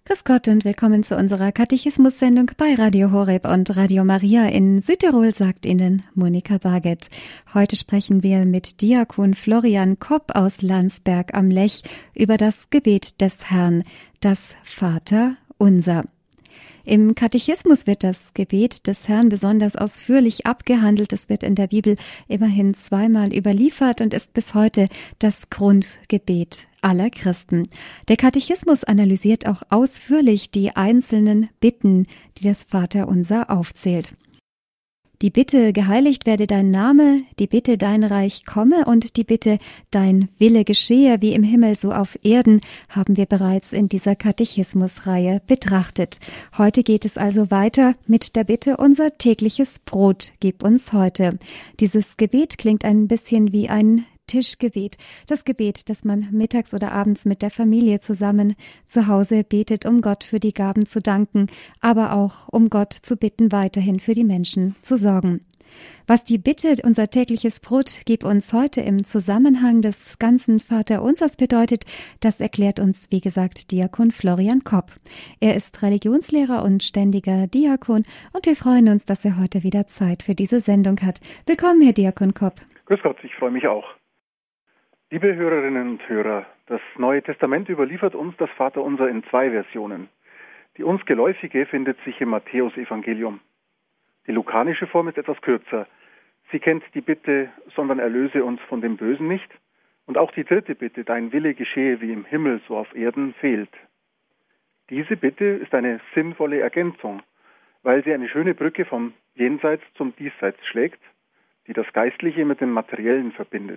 Grüß Gott und willkommen zu unserer Katechismus-Sendung bei Radio Horeb und Radio Maria in Südtirol, sagt Ihnen Monika Barget. Heute sprechen wir mit Diakon Florian Kopp aus Landsberg am Lech über das Gebet des Herrn, das Vaterunser. Im Katechismus wird das Gebet des Herrn besonders ausführlich abgehandelt. Es wird in der Bibel immerhin zweimal überliefert und ist bis heute das Grundgebet aller Christen. Der Katechismus analysiert auch ausführlich die einzelnen Bitten, die das Vaterunser aufzählt. Die Bitte, geheiligt werde dein Name, die Bitte, dein Reich komme und die Bitte, dein Wille geschehe, wie im Himmel so auf Erden, haben wir bereits in dieser Katechismusreihe betrachtet. Heute geht es also weiter mit der Bitte, unser tägliches Brot gib uns heute. Dieses Gebet klingt ein bisschen wie ein Tischgebet, das Gebet, das man mittags oder abends mit der Familie zusammen zu Hause betet, um Gott für die Gaben zu danken, aber auch um Gott zu bitten, weiterhin für die Menschen zu sorgen. Was die Bitte, unser tägliches Brot gib uns heute im Zusammenhang des ganzen Vaterunsers bedeutet, das erklärt uns, wie gesagt, Diakon Florian Kopp. Er ist Religionslehrer und ständiger Diakon und wir freuen uns, dass er heute wieder Zeit für diese Sendung hat. Willkommen, Herr Diakon Kopp. Grüß Gott, ich freue mich auch. Liebe Hörerinnen und Hörer, das Neue Testament überliefert uns das Vaterunser in 2 Versionen. Die uns geläufige findet sich im Matthäusevangelium. Die lukanische Form ist etwas kürzer. Sie kennt die Bitte, sondern erlöse uns von dem Bösen nicht. Und auch die 3. Bitte, dein Wille geschehe wie im Himmel, so auf Erden, fehlt. Diese Bitte ist eine sinnvolle Ergänzung, weil sie eine schöne Brücke vom Jenseits zum Diesseits schlägt, die das Geistliche mit dem Materiellen verbindet.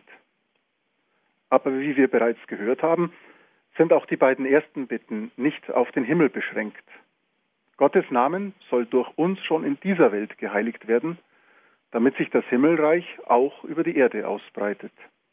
Aber wie wir bereits gehört haben, sind auch die beiden ersten Bitten nicht auf den Himmel beschränkt. Gottes Namen soll durch uns schon in dieser Welt geheiligt werden, damit sich das Himmelreich auch über die Erde ausbreitet.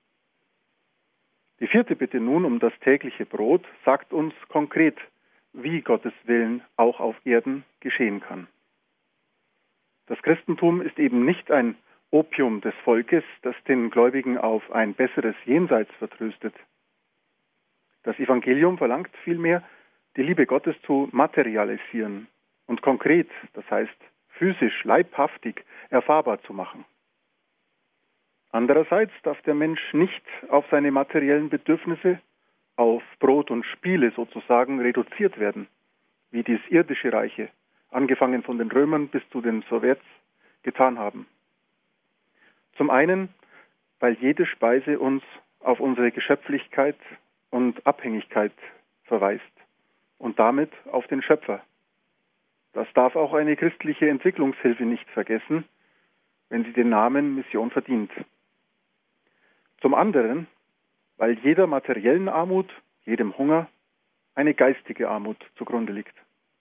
Die 4. Bitte nun um das tägliche Brot sagt uns konkret, wie Gottes Willen auch auf Erden geschehen kann. Das Christentum ist eben nicht ein Opium des Volkes, das den Gläubigen auf ein besseres Jenseits vertröstet. Das Evangelium verlangt vielmehr, die Liebe Gottes zu materialisieren und konkret, das heißt physisch, leibhaftig, erfahrbar zu machen. Andererseits darf der Mensch nicht auf seine materiellen Bedürfnisse, auf Brot und Spiele sozusagen reduziert werden, wie dies irdische Reiche, angefangen von den Römern bis zu den Sowjets, getan haben. Zum einen, weil jede Speise uns auf unsere Geschöpflichkeit und Abhängigkeit verweist und damit auf den Schöpfer. Das darf auch eine christliche Entwicklungshilfe nicht vergessen, wenn sie den Namen Mission verdient. Zum anderen, weil jeder materiellen Armut, jedem Hunger, eine geistige Armut zugrunde liegt.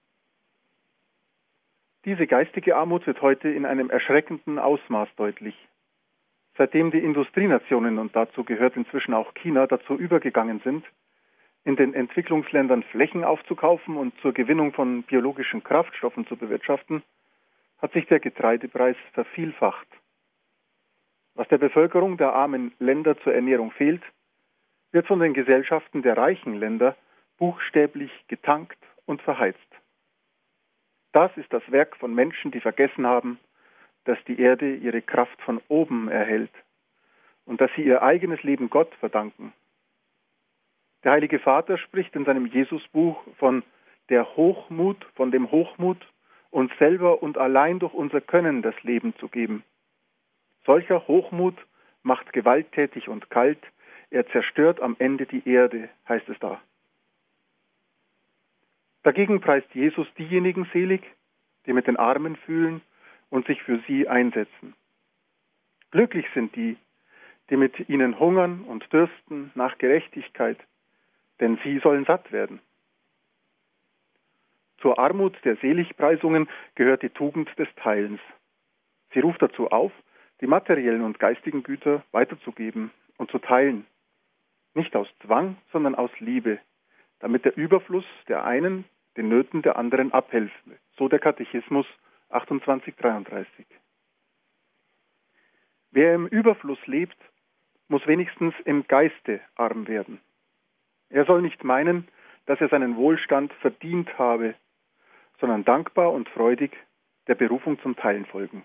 Diese geistige Armut wird heute in einem erschreckenden Ausmaß deutlich. Seitdem die Industrienationen, und dazu gehört inzwischen auch China, dazu übergegangen sind, in den Entwicklungsländern Flächen aufzukaufen und zur Gewinnung von biologischen Kraftstoffen zu bewirtschaften, hat sich der Getreidepreis vervielfacht. Was der Bevölkerung der armen Länder zur Ernährung fehlt, wird von den Gesellschaften der reichen Länder buchstäblich getankt und verheizt. Das ist das Werk von Menschen, die vergessen haben, dass die Erde ihre Kraft von oben erhält und dass sie ihr eigenes Leben Gott verdanken. Der Heilige Vater spricht in seinem Jesusbuch von dem Hochmut, uns selber und allein durch unser Können das Leben zu geben. Solcher Hochmut macht gewalttätig und kalt, er zerstört am Ende die Erde, heißt es da. Dagegen preist Jesus diejenigen selig, die mit den Armen fühlen und sich für sie einsetzen. Glücklich sind die, die mit ihnen hungern und dürsten nach Gerechtigkeit, denn sie sollen satt werden. Zur Armut der Seligpreisungen gehört die Tugend des Teilens. Sie ruft dazu auf, die materiellen und geistigen Güter weiterzugeben und zu teilen. Nicht aus Zwang, sondern aus Liebe, damit der Überfluss der einen den Nöten der anderen abhelfe. So der Katechismus 28,33. Wer im Überfluss lebt, muss wenigstens im Geiste arm werden. Er soll nicht meinen, dass er seinen Wohlstand verdient habe, sondern dankbar und freudig der Berufung zum Teilen folgen.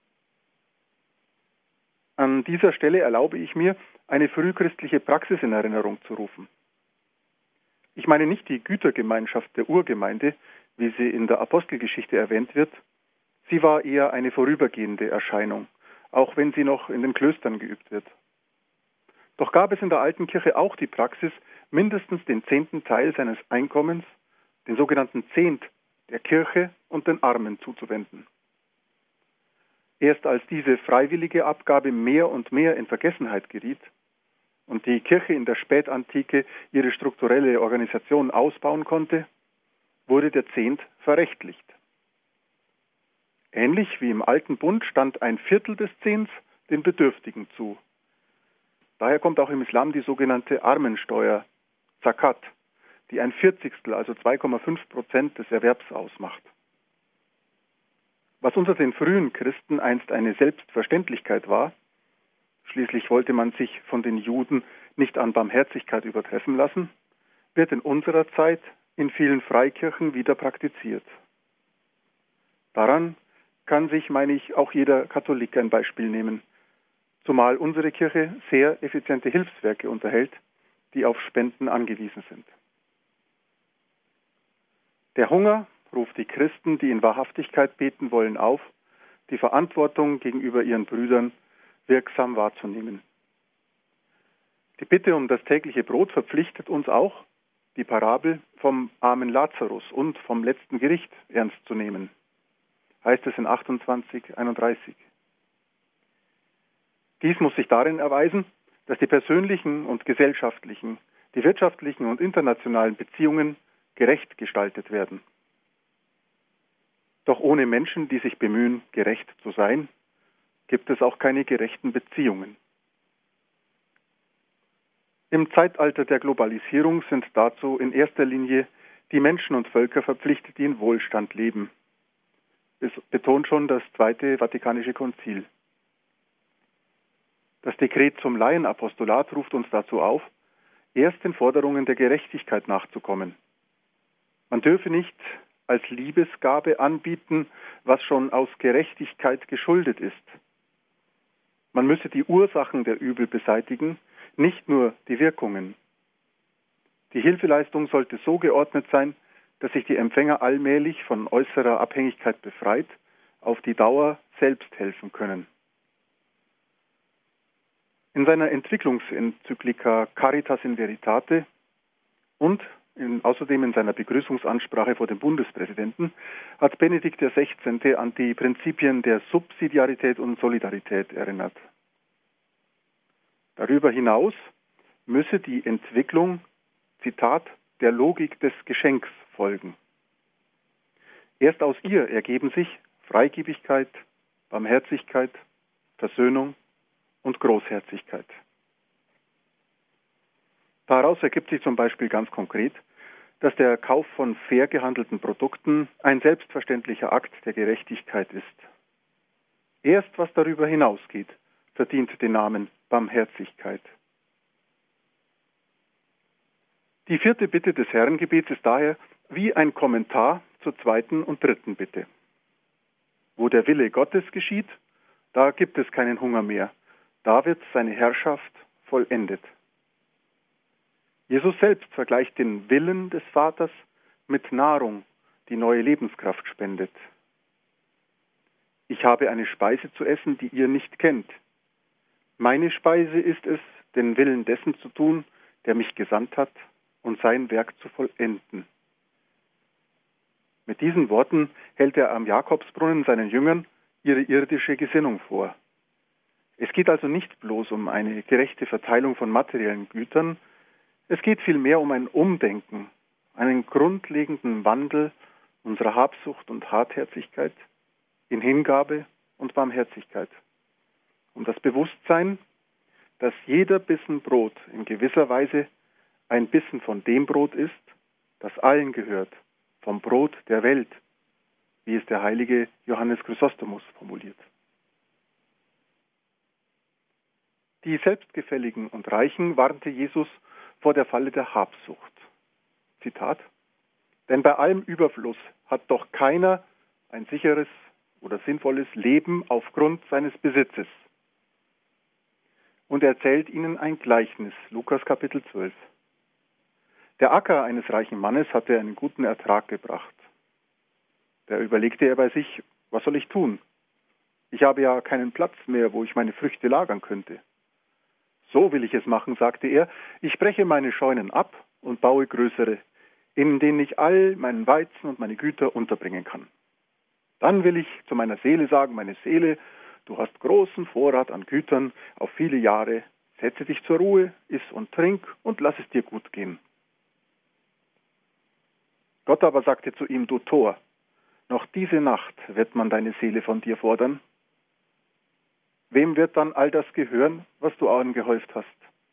An dieser Stelle erlaube ich mir, eine frühchristliche Praxis in Erinnerung zu rufen. Ich meine nicht die Gütergemeinschaft der Urgemeinde, wie sie in der Apostelgeschichte erwähnt wird. Sie war eher eine vorübergehende Erscheinung, auch wenn sie noch in den Klöstern geübt wird. Doch gab es in der alten Kirche auch die Praxis, mindestens den 10. Teil seines Einkommens, den sogenannten Zehnt, der Kirche und den Armen zuzuwenden. Erst als diese freiwillige Abgabe mehr und mehr in Vergessenheit geriet und die Kirche in der Spätantike ihre strukturelle Organisation ausbauen konnte, wurde der Zehnt verrechtlicht. Ähnlich wie im Alten Bund stand ein Viertel des Zehnts den Bedürftigen zu. Daher kommt auch im Islam die sogenannte Armensteuer, Zakat, die ein Vierzigstel, also 2,5% des Erwerbs ausmacht. Was unter den frühen Christen einst eine Selbstverständlichkeit war, schließlich wollte man sich von den Juden nicht an Barmherzigkeit übertreffen lassen, wird in unserer Zeit in vielen Freikirchen wieder praktiziert. Daran kann sich, meine ich, auch jeder Katholik ein Beispiel nehmen, zumal unsere Kirche sehr effiziente Hilfswerke unterhält, die auf Spenden angewiesen sind. Der Hunger ruft die Christen, die in Wahrhaftigkeit beten wollen, auf, die Verantwortung gegenüber ihren Brüdern wirksam wahrzunehmen. Die Bitte um das tägliche Brot verpflichtet uns auch, die Parabel vom armen Lazarus und vom letzten Gericht ernst zu nehmen, heißt es in 28,31. Dies muss sich darin erweisen, dass die persönlichen und gesellschaftlichen, die wirtschaftlichen und internationalen Beziehungen gerecht gestaltet werden. Doch ohne Menschen, die sich bemühen, gerecht zu sein, gibt es auch keine gerechten Beziehungen. Im Zeitalter der Globalisierung sind dazu in erster Linie die Menschen und Völker verpflichtet, die in Wohlstand leben. Es betont schon das Zweite Vatikanische Konzil. Das Dekret zum Laienapostolat ruft uns dazu auf, erst den Forderungen der Gerechtigkeit nachzukommen. Man dürfe nicht als Liebesgabe anbieten, was schon aus Gerechtigkeit geschuldet ist. Man müsse die Ursachen der Übel beseitigen, nicht nur die Wirkungen. Die Hilfeleistung sollte so geordnet sein, dass sich die Empfänger allmählich von äußerer Abhängigkeit befreit, auf die Dauer selbst helfen können. In seiner Entwicklungsenzyklika Caritas in Veritate und außerdem in seiner Begrüßungsansprache vor dem Bundespräsidenten hat Benedikt XVI. An die Prinzipien der Subsidiarität und Solidarität erinnert. Darüber hinaus müsse die Entwicklung, Zitat, der Logik des Geschenks folgen. Erst aus ihr ergeben sich Freigebigkeit, Barmherzigkeit, Versöhnung und Großherzigkeit. Daraus ergibt sich zum Beispiel ganz konkret, dass der Kauf von fair gehandelten Produkten ein selbstverständlicher Akt der Gerechtigkeit ist. Erst was darüber hinausgeht, verdient den Namen Barmherzigkeit. Die 4. Bitte des Herrengebets ist daher wie ein Kommentar zur 2. und 3. Bitte. Wo der Wille Gottes geschieht, da gibt es keinen Hunger mehr. Da wird seine Herrschaft vollendet. Jesus selbst vergleicht den Willen des Vaters mit Nahrung, die neue Lebenskraft spendet. Ich habe eine Speise zu essen, die ihr nicht kennt. Meine Speise ist es, den Willen dessen zu tun, der mich gesandt hat, und sein Werk zu vollenden. Mit diesen Worten hält er am Jakobsbrunnen seinen Jüngern ihre irdische Gesinnung vor. Es geht also nicht bloß um eine gerechte Verteilung von materiellen Gütern, es geht vielmehr um ein Umdenken, einen grundlegenden Wandel unserer Habsucht und Hartherzigkeit in Hingabe und Barmherzigkeit. Um das Bewusstsein, dass jeder Bissen Brot in gewisser Weise ein Bissen von dem Brot ist, das allen gehört, vom Brot der Welt, wie es der heilige Johannes Chrysostomus formuliert. Die Selbstgefälligen und Reichen warnte Jesus vor der Falle der Habsucht. Zitat, denn bei allem Überfluss hat doch keiner ein sicheres oder sinnvolles Leben aufgrund seines Besitzes. Und er erzählt ihnen ein Gleichnis, Lukas Kapitel 12. Der Acker eines reichen Mannes hatte einen guten Ertrag gebracht. Da überlegte er bei sich, was soll ich tun? Ich habe ja keinen Platz mehr, wo ich meine Früchte lagern könnte. So will ich es machen, sagte er, ich breche meine Scheunen ab und baue größere, in denen ich all meinen Weizen und meine Güter unterbringen kann. Dann will ich zu meiner Seele sagen, meine Seele, du hast großen Vorrat an Gütern auf viele Jahre, setze dich zur Ruhe, iss und trink und lass es dir gut gehen. Gott aber sagte zu ihm, du Tor, noch diese Nacht wird man deine Seele von dir fordern. Wem wird dann all das gehören, was du angehäuft hast?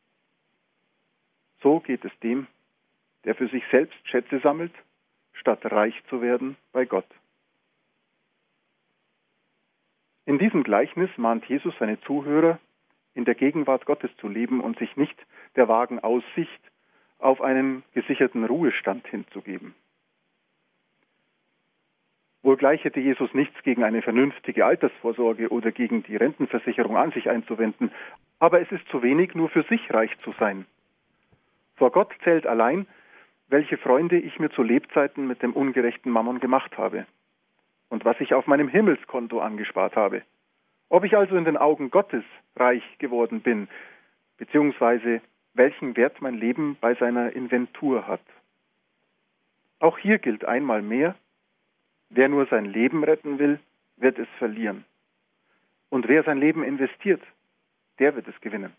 So geht es dem, der für sich selbst Schätze sammelt, statt reich zu werden bei Gott. In diesem Gleichnis mahnt Jesus seine Zuhörer, in der Gegenwart Gottes zu leben und sich nicht der vagen Aussicht auf einen gesicherten Ruhestand hinzugeben. Wohlgleich hätte Jesus nichts gegen eine vernünftige Altersvorsorge oder gegen die Rentenversicherung an sich einzuwenden, aber es ist zu wenig, nur für sich reich zu sein. Vor Gott zählt allein, welche Freunde ich mir zu Lebzeiten mit dem ungerechten Mammon gemacht habe und was ich auf meinem Himmelskonto angespart habe. Ob ich also in den Augen Gottes reich geworden bin, beziehungsweise welchen Wert mein Leben bei seiner Inventur hat. Auch hier gilt einmal mehr, wer nur sein Leben retten will, wird es verlieren. Und wer sein Leben investiert, der wird es gewinnen.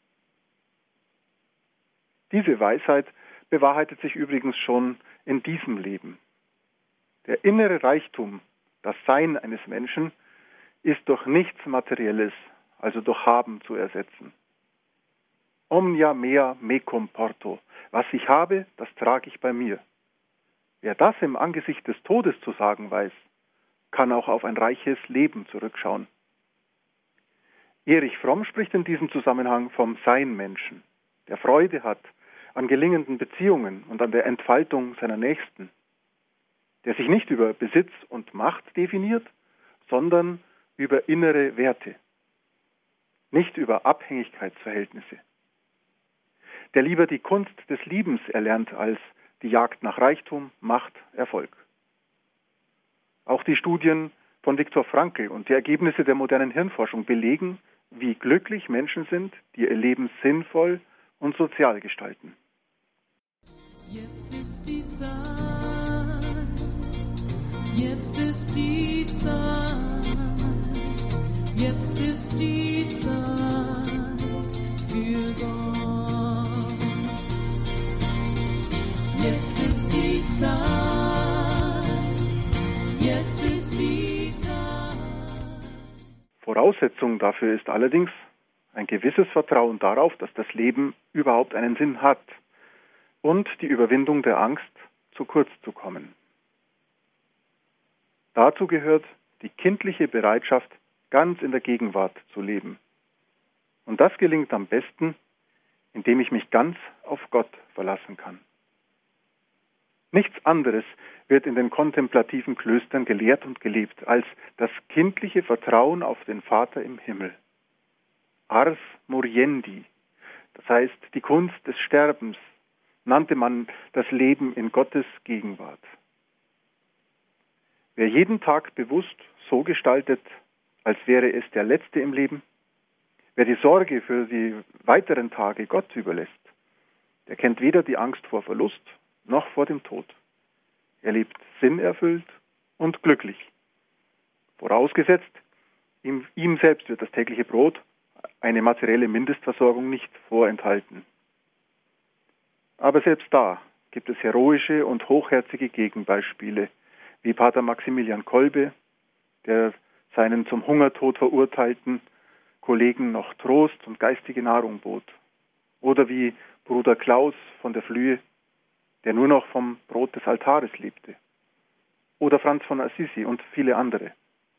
Diese Weisheit bewahrheitet sich übrigens schon in diesem Leben. Der innere Reichtum, das Sein eines Menschen, ist durch nichts Materielles, also durch Haben, zu ersetzen. Omnia mea mecum porto. Was ich habe, das trage ich bei mir. Wer das im Angesicht des Todes zu sagen weiß, kann auch auf ein reiches Leben zurückschauen. Erich Fromm spricht in diesem Zusammenhang vom Sein-Menschen, der Freude hat an gelingenden Beziehungen und an der Entfaltung seiner Nächsten, der sich nicht über Besitz und Macht definiert, sondern über innere Werte, nicht über Abhängigkeitsverhältnisse, der lieber die Kunst des Liebens erlernt als die Jagd nach Reichtum, Macht, Erfolg. Auch die Studien von Viktor Frankl und die Ergebnisse der modernen Hirnforschung belegen, wie glücklich Menschen sind, die ihr Leben sinnvoll und sozial gestalten. Jetzt ist die Zeit, jetzt ist die Zeit, jetzt ist die Zeit für Gott. Jetzt ist die Zeit, jetzt ist die Zeit. Voraussetzung dafür ist allerdings ein gewisses Vertrauen darauf, dass das Leben überhaupt einen Sinn hat und die Überwindung der Angst, zu kurz zu kommen. Dazu gehört die kindliche Bereitschaft, ganz in der Gegenwart zu leben. Und das gelingt am besten, indem ich mich ganz auf Gott verlassen kann. Nichts anderes wird in den kontemplativen Klöstern gelehrt und gelebt als das kindliche Vertrauen auf den Vater im Himmel. Ars moriendi, das heißt die Kunst des Sterbens, nannte man das Leben in Gottes Gegenwart. Wer jeden Tag bewusst so gestaltet, als wäre es der letzte im Leben, wer die Sorge für die weiteren Tage Gott überlässt, der kennt weder die Angst vor Verlust noch vor dem Tod. Er lebt sinnerfüllt und glücklich. Vorausgesetzt, ihm selbst wird das tägliche Brot, eine materielle Mindestversorgung, nicht vorenthalten. Aber selbst da gibt es heroische und hochherzige Gegenbeispiele, wie Pater Maximilian Kolbe, der seinen zum Hungertod verurteilten Kollegen noch Trost und geistige Nahrung bot. Oder wie Bruder Klaus von der Flühe, der nur noch vom Brot des Altares lebte. Oder Franz von Assisi und viele andere.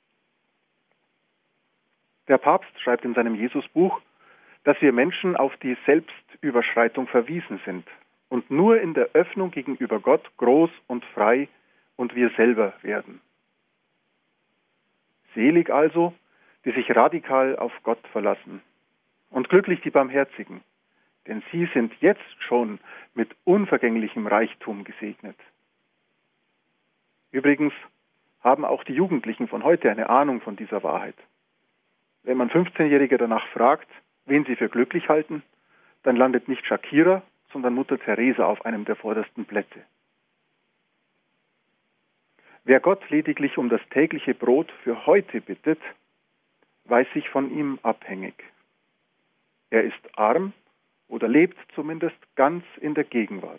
Der Papst schreibt in seinem Jesusbuch, dass wir Menschen auf die Selbstüberschreitung verwiesen sind und nur in der Öffnung gegenüber Gott groß und frei und wir selber werden. Selig also, die sich radikal auf Gott verlassen, und glücklich die Barmherzigen, denn sie sind jetzt schon mit unvergänglichem Reichtum gesegnet. Übrigens haben auch die Jugendlichen von heute eine Ahnung von dieser Wahrheit. Wenn man 15-Jährige danach fragt, wen sie für glücklich halten, dann landet nicht Shakira, sondern Mutter Teresa auf einem der vordersten Plätze. Wer Gott lediglich um das tägliche Brot für heute bittet, weiß sich von ihm abhängig. Er ist arm oder lebt zumindest ganz in der Gegenwart.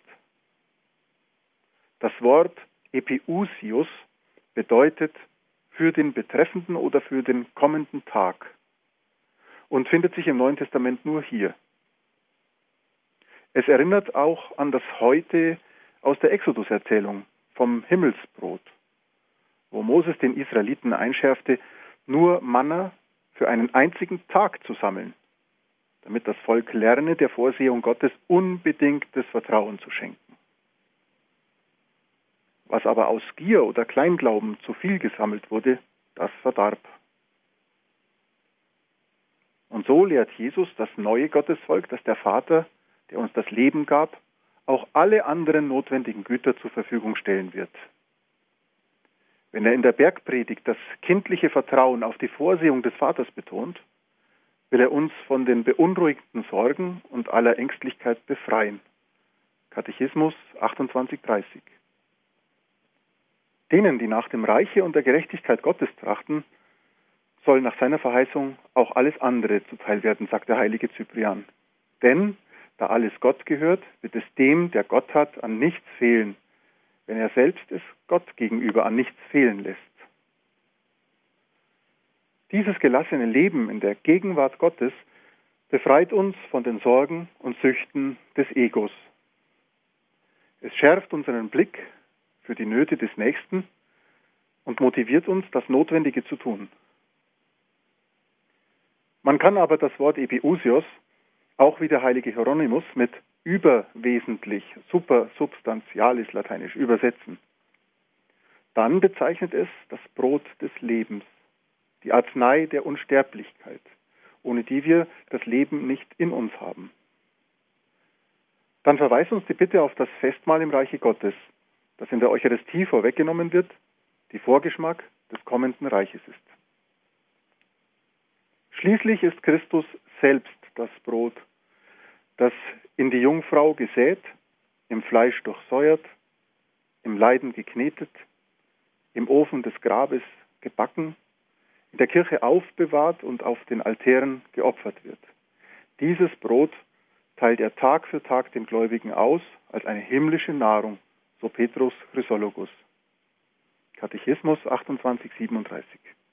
Das Wort Epiousios bedeutet für den betreffenden oder für den kommenden Tag und findet sich im Neuen Testament nur hier. Es erinnert auch an das Heute aus der Exodus-Erzählung vom Himmelsbrot, wo Moses den Israeliten einschärfte, nur Manna für einen einzigen Tag zu sammeln, damit das Volk lerne, der Vorsehung Gottes unbedingtes Vertrauen zu schenken. Was aber aus Gier oder Kleinglauben zu viel gesammelt wurde, das verdarb. Und so lehrt Jesus das neue Gottesvolk, dass der Vater, der uns das Leben gab, auch alle anderen notwendigen Güter zur Verfügung stellen wird. Wenn er in der Bergpredigt das kindliche Vertrauen auf die Vorsehung des Vaters betont, will er uns von den beunruhigenden Sorgen und aller Ängstlichkeit befreien. Katechismus 28,30. Denen, die nach dem Reiche und der Gerechtigkeit Gottes trachten, soll nach seiner Verheißung auch alles andere zuteil werden, sagt der heilige Cyprian. Denn, da alles Gott gehört, wird es dem, der Gott hat, an nichts fehlen, wenn er selbst es Gott gegenüber an nichts fehlen lässt. Dieses gelassene Leben in der Gegenwart Gottes befreit uns von den Sorgen und Süchten des Egos. Es schärft unseren Blick für die Nöte des Nächsten und motiviert uns, das Notwendige zu tun. Man kann aber das Wort Epiousios, auch wie der heilige Hieronymus, mit überwesentlich, supersubstantialis lateinisch übersetzen. Dann bezeichnet es das Brot des Lebens, die Arznei der Unsterblichkeit, ohne die wir das Leben nicht in uns haben. Dann verweist uns die Bitte auf das Festmahl im Reiche Gottes, das in der Eucharistie vorweggenommen wird, die Vorgeschmack des kommenden Reiches ist. Schließlich ist Christus selbst das Brot, das in die Jungfrau gesät, im Fleisch durchsäuert, im Leiden geknetet, im Ofen des Grabes gebacken, in der Kirche aufbewahrt und auf den Altären geopfert wird. Dieses Brot teilt er Tag für Tag den Gläubigen aus als eine himmlische Nahrung, so Petrus Chrysologus. Katechismus 28,37.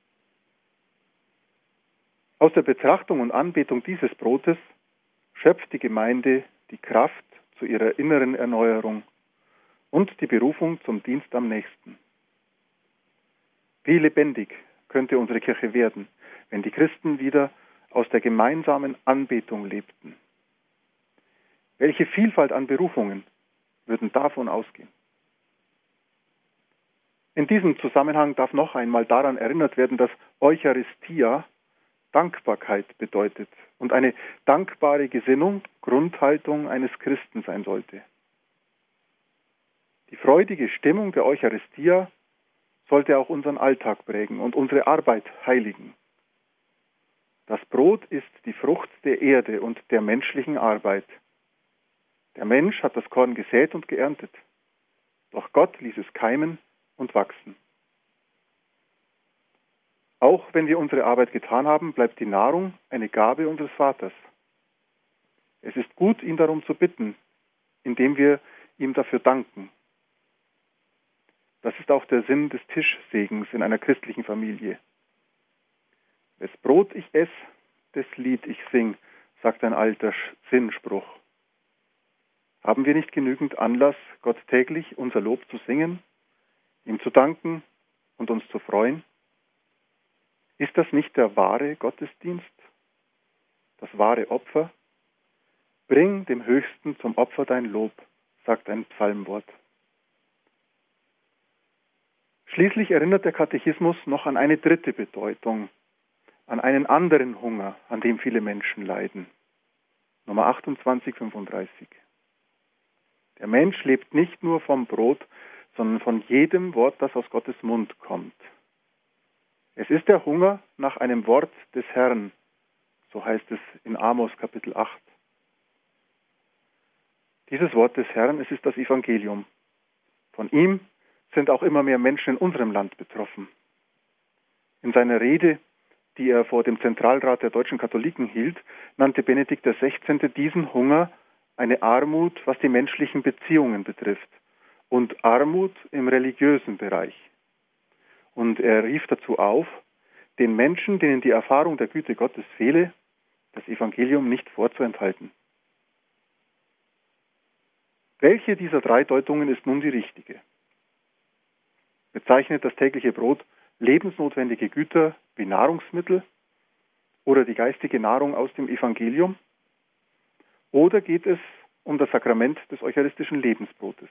Aus der Betrachtung und Anbetung dieses Brotes schöpft die Gemeinde die Kraft zu ihrer inneren Erneuerung und die Berufung zum Dienst am Nächsten. Wie lebendig könnte unsere Kirche werden, wenn die Christen wieder aus der gemeinsamen Anbetung lebten. Welche Vielfalt an Berufungen würden davon ausgehen? In diesem Zusammenhang darf noch einmal daran erinnert werden, dass Eucharistia Dankbarkeit bedeutet und eine dankbare Gesinnung Grundhaltung eines Christen sein sollte. Die freudige Stimmung der Eucharistia sollte auch unseren Alltag prägen und unsere Arbeit heiligen. Das Brot ist die Frucht der Erde und der menschlichen Arbeit. Der Mensch hat das Korn gesät und geerntet, doch Gott ließ es keimen und wachsen. Auch wenn wir unsere Arbeit getan haben, bleibt die Nahrung eine Gabe unseres Vaters. Es ist gut, ihn darum zu bitten, indem wir ihm dafür danken. Das ist auch der Sinn des Tischsegens in einer christlichen Familie. Wes Brot ich ess, des Lied ich sing, sagt ein alter Sinnspruch. Haben wir nicht genügend Anlass, Gott täglich unser Lob zu singen, ihm zu danken und uns zu freuen? Ist das nicht der wahre Gottesdienst? Das wahre Opfer? Bring dem Höchsten zum Opfer dein Lob, sagt ein Psalmwort. Schließlich erinnert der Katechismus noch an eine dritte Bedeutung, an einen anderen Hunger, an dem viele Menschen leiden. Nummer 2835. Der Mensch lebt nicht nur vom Brot, sondern von jedem Wort, das aus Gottes Mund kommt. Es ist der Hunger nach einem Wort des Herrn, so heißt es in Amos Kapitel 8. Dieses Wort des Herrn, es ist das Evangelium. Von ihm sind auch immer mehr Menschen in unserem Land betroffen. In seiner Rede, die er vor dem Zentralrat der deutschen Katholiken hielt, nannte Benedikt XVI. Diesen Hunger eine Armut, was die menschlichen Beziehungen betrifft, und Armut im religiösen Bereich. Und er rief dazu auf, den Menschen, denen die Erfahrung der Güte Gottes fehle, das Evangelium nicht vorzuenthalten. Welche dieser drei Deutungen ist nun die richtige? Bezeichnet das tägliche Brot lebensnotwendige Güter wie Nahrungsmittel oder die geistige Nahrung aus dem Evangelium? Oder geht es um das Sakrament des eucharistischen Lebensbrotes?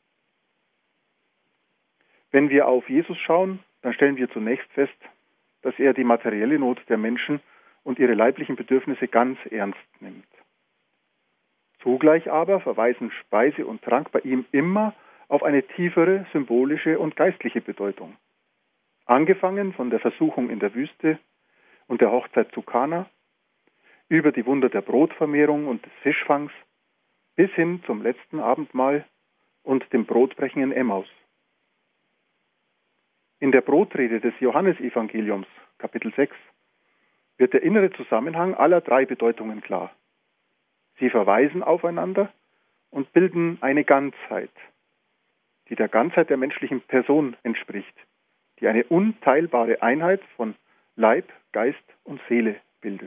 Wenn wir auf Jesus schauen, dann stellen wir zunächst fest, dass er die materielle Not der Menschen und ihre leiblichen Bedürfnisse ganz ernst nimmt. Zugleich aber verweisen Speise und Trank bei ihm immer auf eine tiefere symbolische und geistliche Bedeutung. Angefangen von der Versuchung in der Wüste und der Hochzeit zu Kana, über die Wunder der Brotvermehrung und des Fischfangs, bis hin zum letzten Abendmahl und dem Brotbrechen in Emmaus. In der Brotrede des Johannesevangeliums, Kapitel 6, wird der innere Zusammenhang aller drei Bedeutungen klar. Sie verweisen aufeinander und bilden eine Ganzheit, die der Ganzheit der menschlichen Person entspricht, die eine unteilbare Einheit von Leib, Geist und Seele bildet.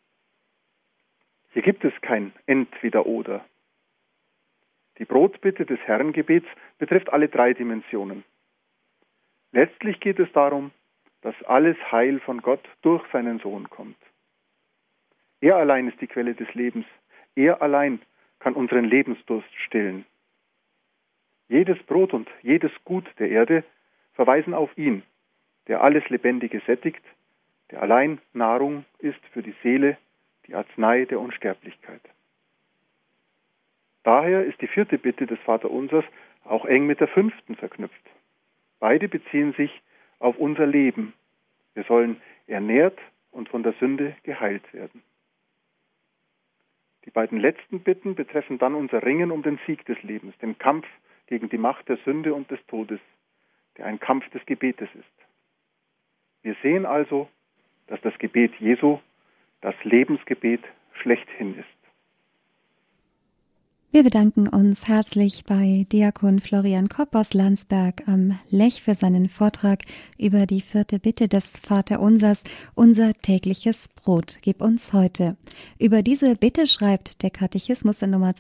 Hier gibt es kein Entweder-Oder. Die Brotbitte des Herrengebets betrifft alle drei Dimensionen. Letztlich geht es darum, dass alles Heil von Gott durch seinen Sohn kommt. Er allein ist die Quelle des Lebens. Er allein kann unseren Lebensdurst stillen. Jedes Brot und jedes Gut der Erde verweisen auf ihn, der alles Lebendige sättigt, der allein Nahrung ist für die Seele, die Arznei der Unsterblichkeit. Daher ist die vierte Bitte des Vaterunsers auch eng mit der fünften verknüpft. Beide beziehen sich auf unser Leben. Wir sollen ernährt und von der Sünde geheilt werden. Die beiden letzten Bitten betreffen dann unser Ringen um den Sieg des Lebens, den Kampf gegen die Macht der Sünde und des Todes, der ein Kampf des Gebetes ist. Wir sehen also, dass das Gebet Jesu das Lebensgebet schlechthin ist. Wir bedanken uns herzlich bei Diakon Florian Kopp aus Landsberg am Lech für seinen Vortrag über die vierte Bitte des Vaterunsers, unser tägliches Brot gib uns heute. Über diese Bitte schreibt der Katechismus in Nummer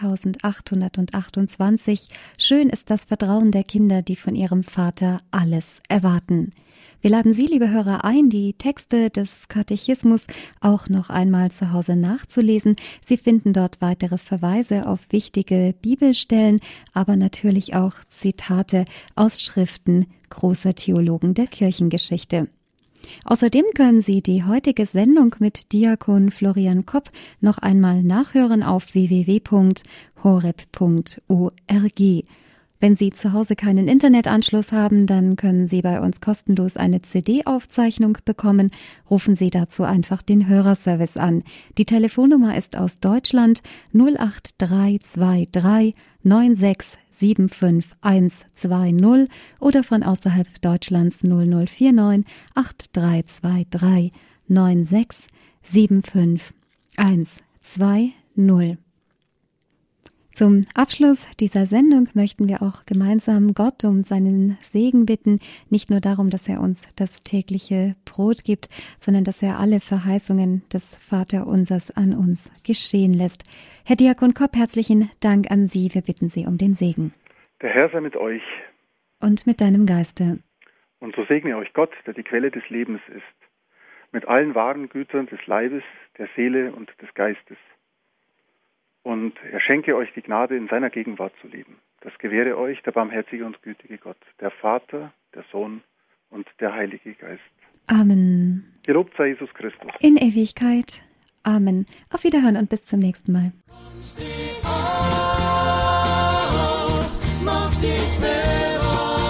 2828, schön ist das Vertrauen der Kinder, die von ihrem Vater alles erwarten. Wir laden Sie, liebe Hörer, ein, die Texte des Katechismus auch noch einmal zu Hause nachzulesen. Sie finden dort weitere Verweise auf wichtige Bibelstellen, aber natürlich auch Zitate aus Schriften großer Theologen der Kirchengeschichte. Außerdem können Sie die heutige Sendung mit Diakon Florian Kopp noch einmal nachhören auf www.horeb.org. Wenn Sie zu Hause keinen Internetanschluss haben, dann können Sie bei uns kostenlos eine CD-Aufzeichnung bekommen. Rufen Sie dazu einfach den Hörerservice an. Die Telefonnummer ist aus Deutschland 08323 9675120 oder von außerhalb Deutschlands 0049 8323 9675120. Zum Abschluss dieser Sendung möchten wir auch gemeinsam Gott um seinen Segen bitten, nicht nur darum, dass er uns das tägliche Brot gibt, sondern dass er alle Verheißungen des Vaterunsers an uns geschehen lässt. Herr Diakon Kopp, herzlichen Dank an Sie. Wir bitten Sie um den Segen. Der Herr sei mit euch. Und mit deinem Geiste. Und so segne euch Gott, der die Quelle des Lebens ist, mit allen wahren Gütern des Leibes, der Seele und des Geistes. und er schenke euch die Gnade, in seiner Gegenwart zu leben. Das gewähre euch der barmherzige und gütige Gott, der Vater, der Sohn und der Heilige Geist. Amen. Gelobt sei Jesus Christus. In Ewigkeit. Amen. Auf Wiederhören und bis zum nächsten Mal. Steh auf, mach dich bereit,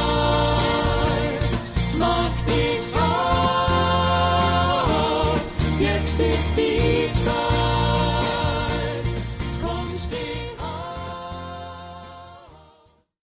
mach dich auf, jetzt ist die Zeit.